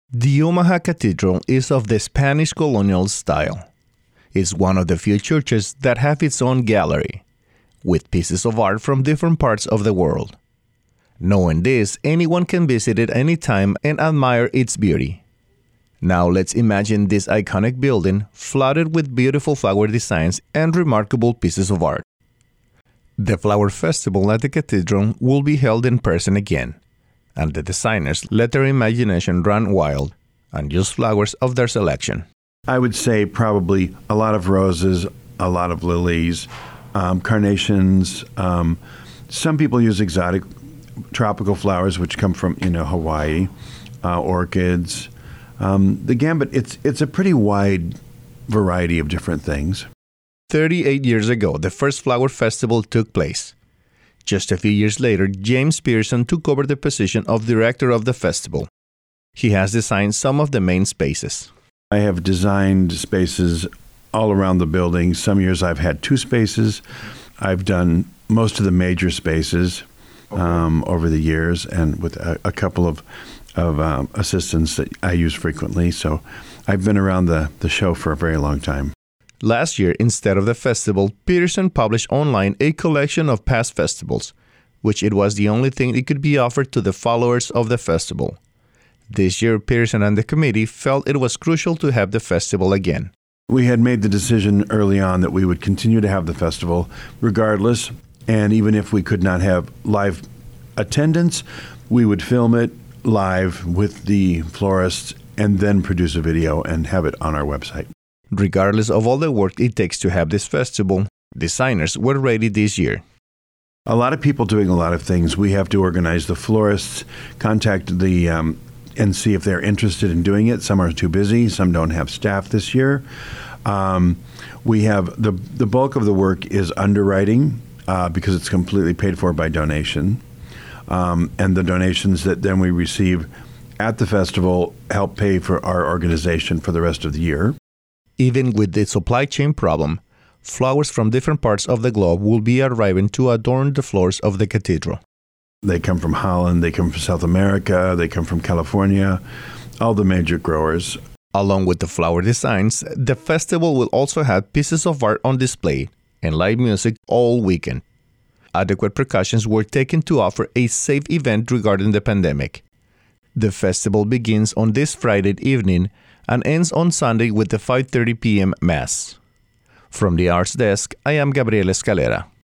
The Omaha Cathedral is of the Spanish colonial style. It's one of the few churches that have its own gallery, with pieces of art from different parts of the world. Knowing this, anyone can visit it anytime and admire its beauty. Now let's imagine this iconic building flooded with beautiful flower designs and remarkable pieces of art. The Flower Festival at the Cathedral will be held in person again, and the designers let their imagination run wild and use flowers of their selection. I would say probably a lot of roses, a lot of lilies, carnations. Some people use exotic tropical flowers, which come from Hawaii, orchids. The gambit, it's a pretty wide variety of different things. 38 years ago, the first flower festival took place. Just a few years later, James Pearson took over the position of director of the festival. He has designed some of the main spaces. I have designed spaces all around the building. Some years I've had 2 spaces. I've done most of the major spaces over the years, and with a couple of assistants that I use frequently. So I've been around the show for a very long time. Last year, instead of the festival, Pearson published online a collection of past festivals, which it was the only thing it could be offered to the followers of the festival. This year, Pearson and the committee felt it was crucial to have the festival again. We had made the decision early on that we would continue to have the festival regardless, and even if we could not have live attendance, we would film it live with the florists and then produce a video and have it on our website. Regardless of all the work it takes to have this festival, designers were ready this year. A lot of people doing a lot of things. We have to organize the florists, contact the and see if they're interested in doing it. Some are too busy. Some don't have staff this year. We have the bulk of the work is underwriting because it's completely paid for by donation. And the donations that then we receive at the festival help pay for our organization for the rest of the year. Even with the supply chain problem, flowers from different parts of the globe will be arriving to adorn the floors of the cathedral. They come from Holland, they come from South America, they come from California, all the major growers. Along with the flower designs, the festival will also have pieces of art on display and live music all weekend. Adequate precautions were taken to offer a safe event regarding the pandemic. The festival begins on this Friday evening and ends on Sunday with the 5:30 p.m. Mass. From the Arts Desk, I am Gabriel Escalera.